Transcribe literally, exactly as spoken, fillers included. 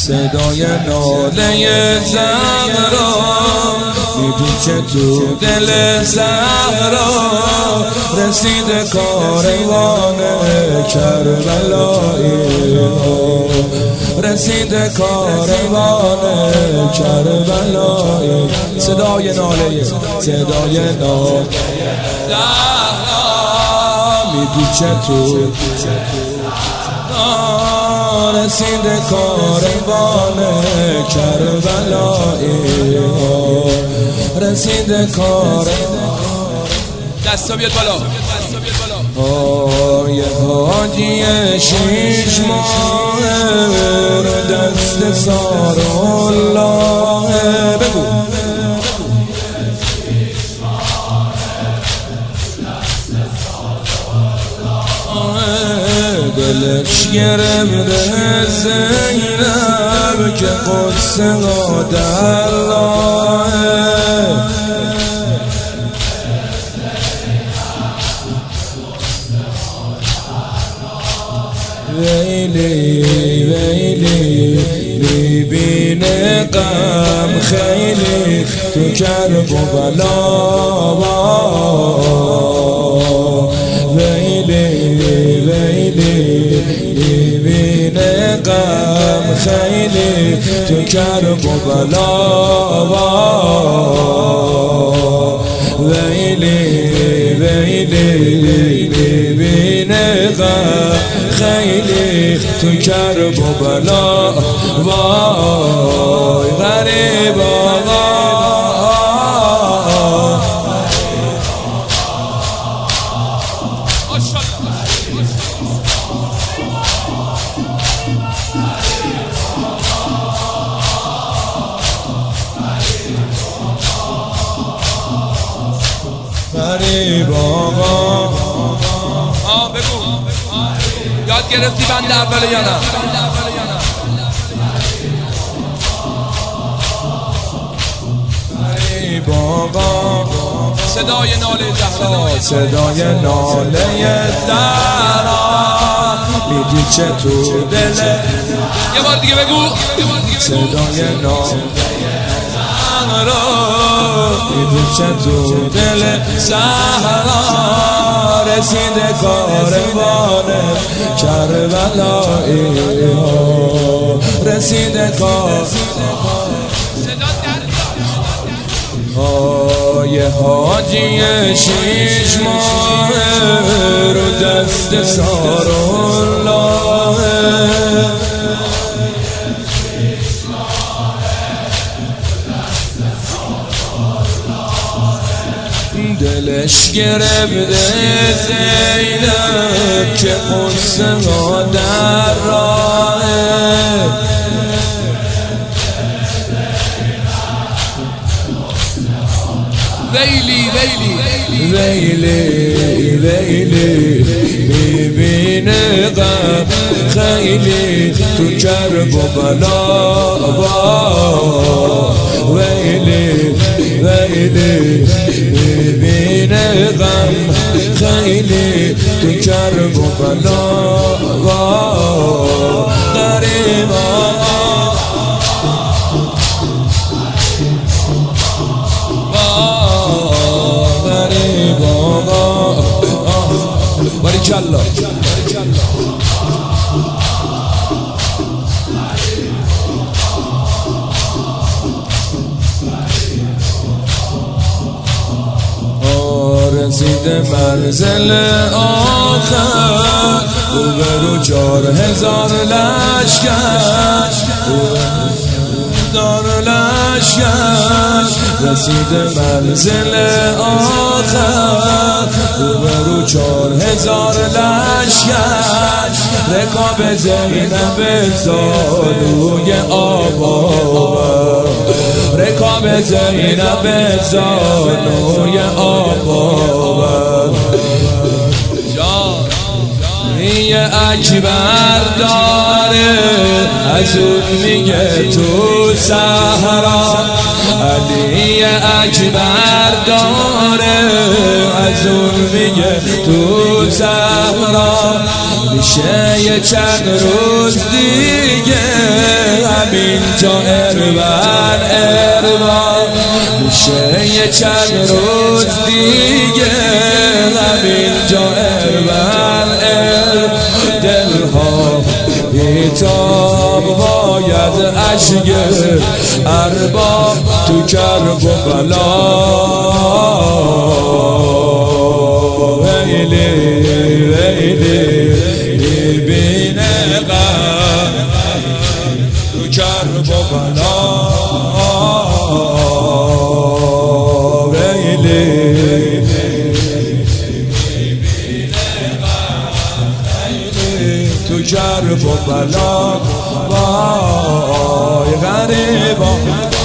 صدای ناله زهرا میپیچه تو دل صحرا، رسیده کاروان کربلایی، رسیده کاروان کربلایی. صدای ناله صدای ناله زهرا میپیچه تو رسیده کاروان کربلایی، رسیده کاروان. دستا بیاد بالا. آی حاجی شیش ماه رو دست سار الله. بگو دلش گرفته زینب که قدس قادر الله. ویلی ویلی میبینه غم خیلی تو کرب و بلا. ویلی ویلی میبینه غم خیلی تو کرب و بلا. ویلی ویلی میبینه غم خیلی تو کرب و بلا. وای غریب آقا غریب آقا. آه بگو یاد گرفتی بند اول یا نه؟ غریب آقا صدای ناله زهرا، صدای ناله زهرا میپیچه تو دل. یه بار دیگه بگو. صدای ناله زهرا میپیچه تو دل صحرا، رسیده کاروان کربلایی، رسیده کاروان. آی حاجی شیش ماه رو دست سار الله. دلش گرفته زینب که قدس قادر راه. ویلی ویلی ویلی ویلی میبینه غم خیلی تو کرب و بلا. ویلی ویلی میبینه غم خیلی تو کرب و بلا. غریب آقا غریب آقا. باریکالله. رسیده منزل آخر، روبرو چار هزار لشکر، هزار لشکر. رسیده منزل آخر، روبرو چار هزار لشکر. رکاب زینب زانوی آبا، رکاب زینب زانوی آبا. یه اکبر داره از اون میگه تو صحرا. علی اکبر داره از اون میگه تو صحرا. را میشه یه چند روز دیگه همینجا اروان اروان میشه یه چند روز دیگه همینجا اروان اروان دلها بیتاب باید عشق ارباب تو کرب و بلا ویلی ویلی میبینه غم تو کرب و بلا ویلی تو کرب و بلا وای غریبا